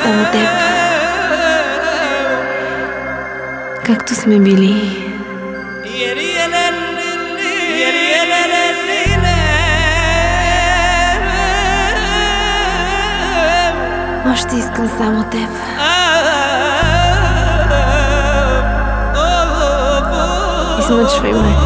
само теб, както сме били. Още искам само теб. Измъчвай ме.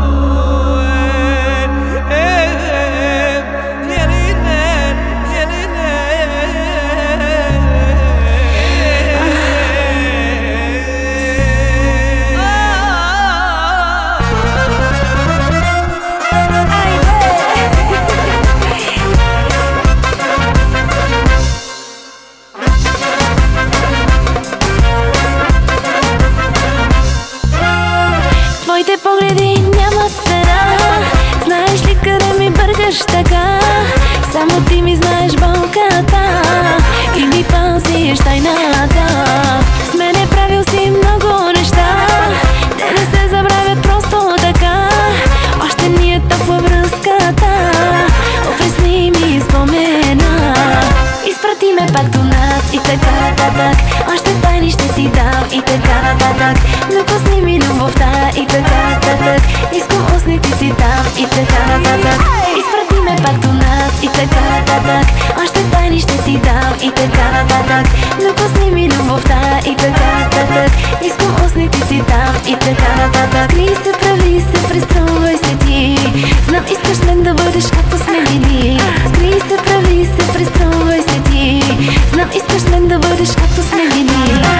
Твоите погледи нямат цена. Знаеш ли къде ми бъркаш така? Само ти ми знаеш болката и ми пазиш тайната. С мене правил си много неща, те не се забравят просто така. Още ни е топла връзката, опресни ми спомена. Изпрати ме пак до нас и така нататък. Още тайни ще ти дам и така нататък. Докосни ми любовта и така нататък. Искам устните ти дам и така нататък. Изпрати ме пак до нас и така нататък. Още тайни ще ти дам и така нататък. Докосни ми любовта и така нататък. Искам устните ти дам и така нататък. Скри се, прави се, преструвай се ти. Знам искаш мен да бъдеш както сме били. Скри се, прави се, преструвай се ти. Знам искаш мен да бъдеш както сме били.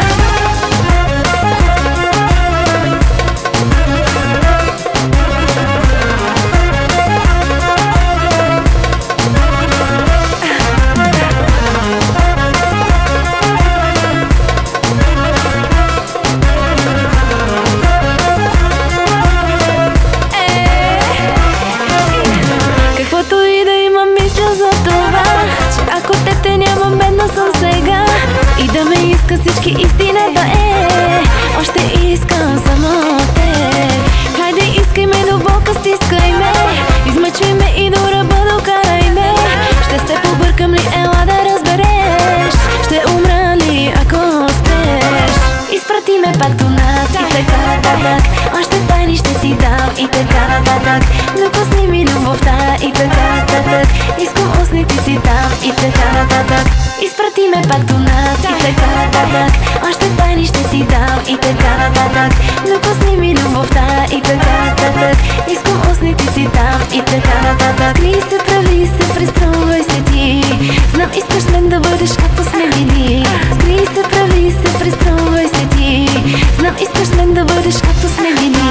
Каквото и да имам, мисля за това, че ако те няма, бедна съм сега. И да ме иска всички, истината е, още искам само теб. Хайде искай ме до болка, стискай ме, измъчвай ме и до ръба докарай ме. Ще се побъркам ли, ела да разбереш, ще умра ли ако спреш. Изпрати ме пак до нас и така нататък. Още тайни ще ти дам и така нататък. Докосни ми любовта и така нататък. Искам устните ти дам и така нататък. Изпрати ме пак до нас и така нататък. Още тайни ще ти дам и така нататък. Докосни ми любовта и така нататък. Искам устните ти дам и така нататък. Скри се, прави се, преструвай се ти. Знам искаш мен да бъдеш както сме били. Скри се, прави се, преструвай се ти. Знам искаш мен да бъдеш както сме били.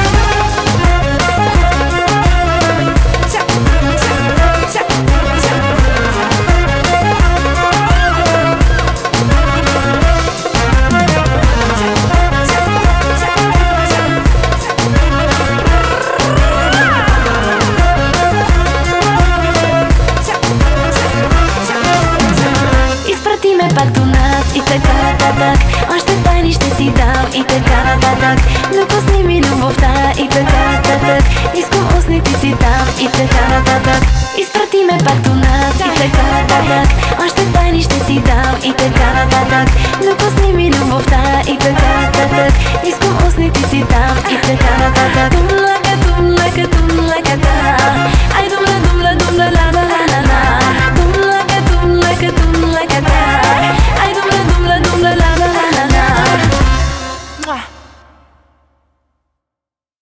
Изпрати ме пак до нас и така нататък. Още тайни ще ти дам и така нататък. Докосни ми любовта и така нататък. Искам устните ти дам и така нататък. Изпрати ме пак до нас и така нататък. Още тайни ще ти дам и така нататък. Докосни ми любовта и така нататък. Искам устните ти дам